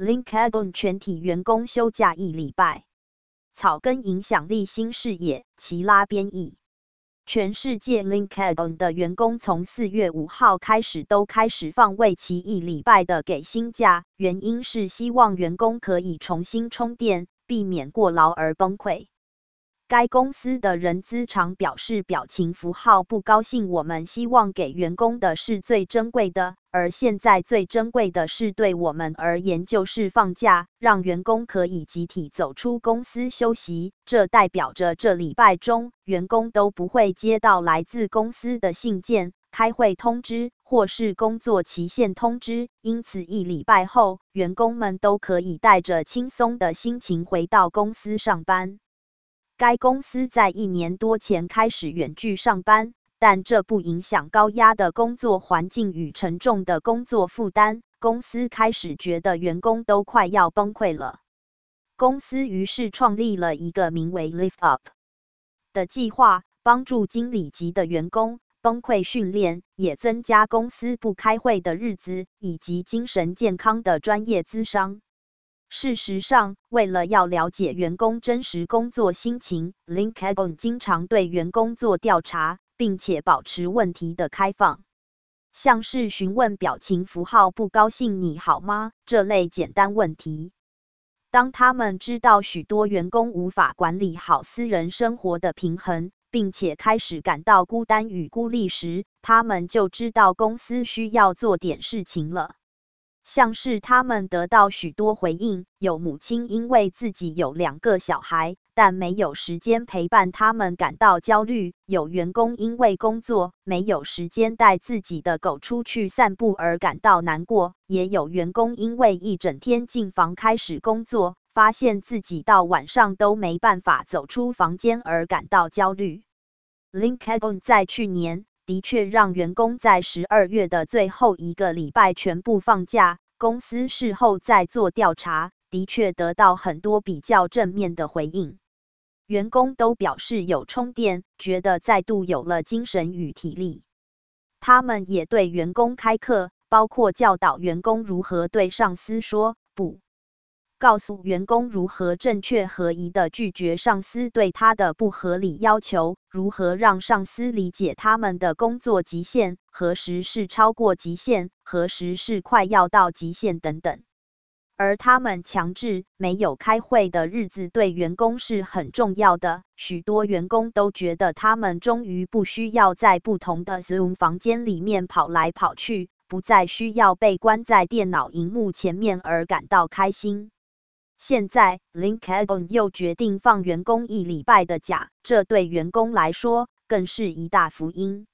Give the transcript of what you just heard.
LinkedIn 全体员工休假1礼拜。草根影响力新视野，齐拉编译。全世界 LinkedIn 的员工从4月5号开始都开始放为期1礼拜的给薪假，原因是希望员工可以重新充电，避免过劳而崩溃。该公司的人资长表示表情符号不高兴，我们希望给员工的是最珍贵的，而现在最珍贵的是对我们而言就是放假，让员工可以集体走出公司休息，这代表着这礼拜中员工都不会接到来自公司的信件、开会通知或是工作期限通知，因此1礼拜后，员工们都可以带着轻松的心情回到公司上班。该公司在1年多前开始远距上班，但这不影响高压的工作环境与沉重的工作负担。公司开始觉得员工都快要崩溃了。公司于是创立了一个名为 Lift Up 的计划，帮助经理级的员工崩溃训练，也增加公司不开会的日子，以及精神健康的专业咨商。事实上，为了要了解员工真实工作心情， LinkedIn 经常对员工做调查，并且保持问题的开放，像是询问表情符号不高兴你好吗这类简单问题。当他们知道许多员工无法管理好私人生活的平衡，并且开始感到孤单与孤立时，他们就知道公司需要做点事情了。像是他们得到许多回应，有母亲因为自己有2个小孩，但没有时间陪伴他们感到焦虑，有员工因为工作没有时间带自己的狗出去散步而感到难过，也有员工因为一整天进房开始工作，发现自己到晚上都没办法走出房间而感到焦虑。LinkedIn 在去年的确让员工在12月的最后1个礼拜全部放假，公司事后再做调查，的确得到很多比较正面的回应。员工都表示有充电，觉得再度有了精神与体力。他们也对员工开课，包括教导员工如何对上司说不，告诉员工如何正确合宜地拒绝上司对他的不合理要求，如何让上司理解他们的工作极限，何时是超过极限，何时是快要到极限等等。而他们强制没有开会的日子对员工是很重要的，许多员工都觉得他们终于不需要在不同的 Zoom 房间里面跑来跑去，不再需要被关在电脑荧幕前面而感到开心。现在 LinkedIn 又决定放员工1礼拜的假，这对员工来说更是一大福音。